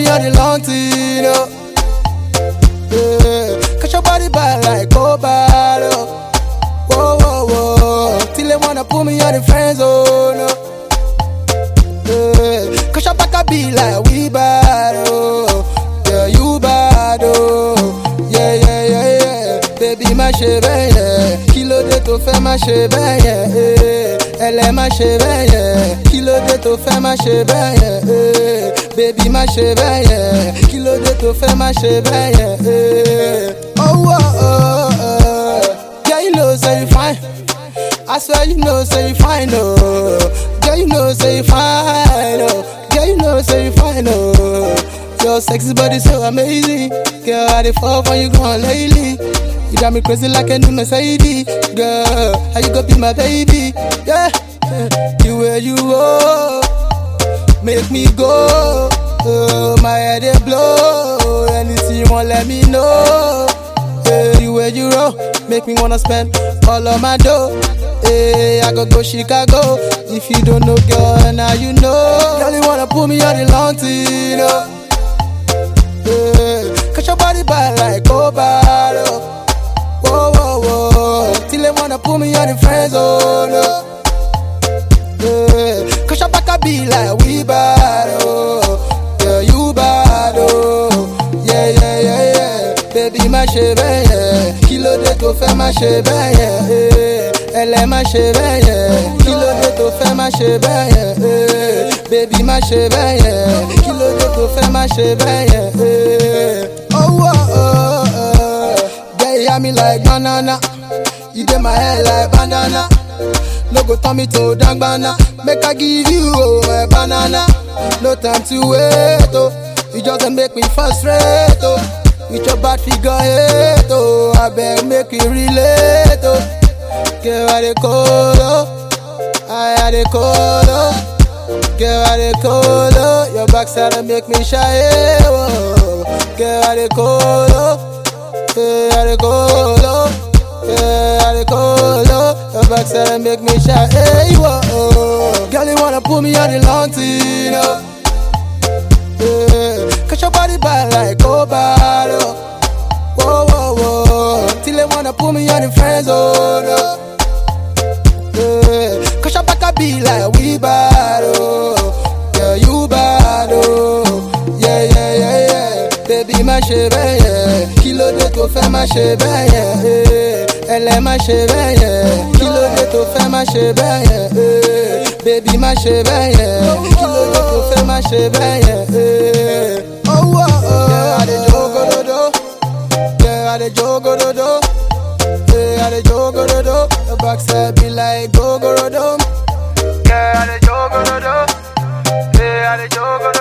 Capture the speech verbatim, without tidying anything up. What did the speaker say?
on the long thing, oh. Yeah. Cause your body bad like cobalt, oh. Whoa, whoa, whoa. Till they wanna put me on the friend zone, oh. Yeah. Cause your back a be like we bad, oh. Yeah, you bad, oh. Yeah, yeah, yeah, yeah. Baby, ma ṣe bẹ́ẹ̀ yẹn. Kí ló dé tó fẹ́ má ṣe bẹ́ẹ̀ yẹn, eh. Elle ma ṣe bẹ́ẹ̀ yẹn. Kí ló dé tó fẹ́ má ṣe bẹ́ẹ̀ yẹn, eh. Baby, ma ṣe bẹ́ẹ̀ yẹn. Kí ló dé tó fẹ́ má ṣe bẹ́ẹ̀ yẹn, eh. Oh, oh, oh, oh. Girl, you know say you fine. I swear you know say you fine, oh. Girl, you know say you fine, oh. Girl, you know say you fine, oh. Your sexy body so amazing. Girl, I dey fall for you gone lately. You got me crazy like a new Mercedes. Girl, how you gonna be my baby? Yeah, the way you roll make me go. Oh, my head they blow. Anything you want, let me know. Yeah, the way you roll make me wanna spend all of my dough. Hey, I go go Chicago. If you don't know, girl, now you know. Girl, you wanna put me on the long thing, oh. Yeah, cause your body bad like cobalt, oh. Whoa, whoa, whoa. Till they wanna put me on the friend zone, oh. Yeah, cause your back a be like we bad, oh. Yeah, you bad, oh. Yeah, yeah, yeah, yeah. Baby, ma ṣe bẹ́ẹ̀ yẹn. Kí ló dé tó fẹ́ má ṣe bẹ́ẹ̀ yẹn, eh. Elle ma ṣe bẹ́ẹ̀ yẹn. Kí ló dé tó fẹ́ má ṣe bẹ́ẹ̀ yẹn, eh. Baby, ma ṣe bẹ́ẹ̀ yẹn. Kí ló dé tó fẹ́ má ṣe bẹ́ẹ̀ yẹn, eh. Oh, oh, oh, oh. Girl, you hear me like banana. You dey my head like banana. No go turn me to dangbana. Make I give you oh, a banana. No time to wait, oh. You just dey make me frustrate, oh. With your bad figure eight, oh. I beg make you relate, oh. Girl, I dey cold, oh. I had a cold, oh. Girl, I dey cold, oh. Your backside dey make me shy, oh. Girl, I dey cold, oh. Girl, I dey cold, oh. Girl, I dey cold, oh. Your backside dey make me shy, hey, whoa. Girl, you wanna put me on the long thing, oh. Yeah, cause your body bad like cobalt, oh. Whoa, whoa, whoa. Till they wanna put me on the friend zone, oh. Yeah, cause your back a be like we bad, oh. Yeah, you bad, oh. Yeah, yeah, yeah, yeah. Baby, ma ṣe bẹ́ẹ̀ yẹn. Kí ló dé tó fẹ́ má ṣe bẹ́ẹ̀ yẹn, eh. Elle ma ṣe bẹ́ẹ̀ yẹn. Kí ló dé tó fẹ́ má ṣe bẹ́ẹ̀ yẹn, eh. Baby, ma ṣe bẹ́ẹ̀ yẹn. Kí ló dé tó fẹ́ má ṣe bẹ́ẹ̀ yẹn, eh. Oh, oh, oh. Yeah, I dey jogorodo. Yeah, I dey jogorodo. Yeah, I dey jogorodo. Your backside be like gogorodo. Yeah, I dey jogorodo. Yeah, I dey jogorodo.